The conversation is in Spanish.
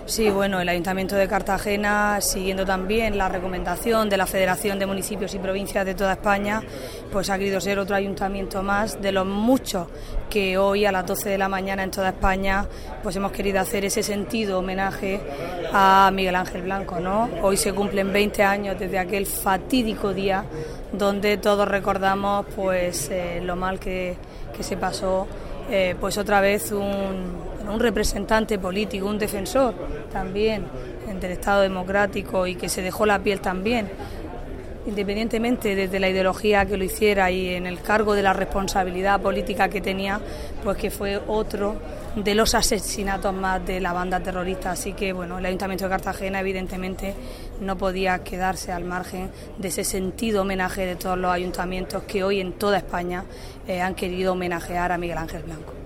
Sí, bueno, el Ayuntamiento de Cartagena, siguiendo también la recomendación de la Federación de Municipios y Provincias de toda España, pues ha querido ser otro ayuntamiento más de los muchos que hoy a las 12 de la mañana en toda España pues hemos querido hacer ese sentido homenaje a Miguel Ángel Blanco, ¿no? Hoy se cumplen 20 años desde aquel fatídico día donde todos recordamos pues lo mal que se pasó, pues otra vez un representante político, un defensor también del Estado democrático y que se dejó la piel también, independientemente desde la ideología que lo hiciera y en el cargo de la responsabilidad política que tenía, pues que fue otro de los asesinatos más de la banda terrorista. Así que bueno, el Ayuntamiento de Cartagena evidentemente no podía quedarse al margen de ese sentido homenaje de todos los ayuntamientos que hoy en toda España han querido homenajear a Miguel Ángel Blanco.